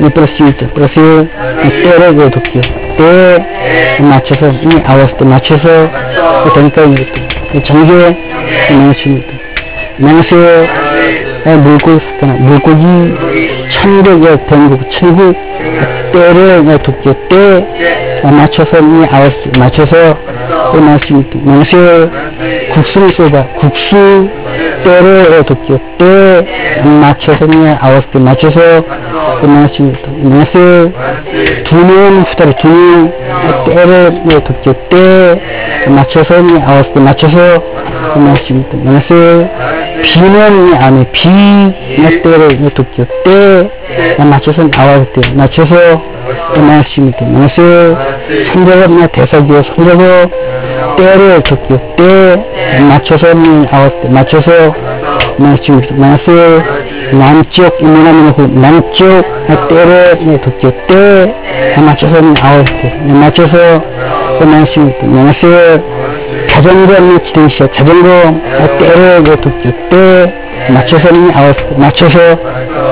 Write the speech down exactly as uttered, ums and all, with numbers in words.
이 플러스 일 플러스 일 때를 넣어둘게요. 때 맞춰서 이 아워스 때 맞춰서 되니까 이것도 전개 마이너스 일 마이너스 물고기 있잖아. 물고기 천국에 된 거고 천국 때를 넣어둘게요. 때 맞춰서 이 아워스 맞춰서 마이너스 일 마이너스 국수를 써봐. 국수 때를 넣어둘게요. 때 맞춰서 이 아워스 때 맞춰서 마이너스 일 마이너스 두명 후다리 두명 때를 넣어둘게요. 때 맞춰서 이 아워스 때 맞춰서 마이너스 일 마이너스 B는 이 안에 B 때를 넣어둘게요. 때 맞춰서 아워스 때 맞춰서 마이너스 일 마이너스 삼작업 대사기요. 삼작업 때를 넣어둘게요. 때 맞춰서 아워스 때 맞춰서 마이너스 일 마이너스 남쪽 임문하면 남쪽 때를 넣어둘게요. 때 맞춰서 아워스 때 맞춰서 마이너스 일 마이너스 자전거 지대시야. 자전거 때를 넣어둘게요. 때 맞춰서 아워스 때 맞춰서